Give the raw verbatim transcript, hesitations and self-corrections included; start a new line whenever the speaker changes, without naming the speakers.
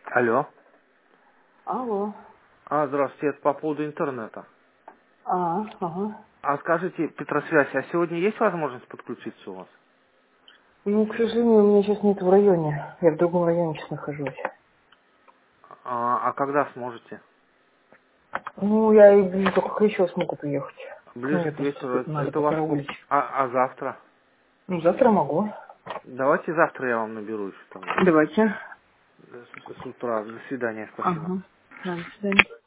Алло.
Алло.
А, здравствуйте, это по поводу интернета.
А, ага.
А скажите, Петросвязь, а сегодня есть возможность подключиться у вас?
Ну, к сожалению, у меня сейчас нет в районе. Я в другом районе сейчас нахожусь.
А, а когда сможете?
Ну, я и ближе только к вечеру смогу приехать.
Ближе
Мне
к
просто
вечеру.
тут
Это,
надо
это у вас сколько?
покараулить.
А, а завтра?
Ну, завтра могу.
Давайте завтра я вам наберу еще тогда.
Давайте.
С, с утра. До свидания, спасибо.
Ага. Да, до свидания.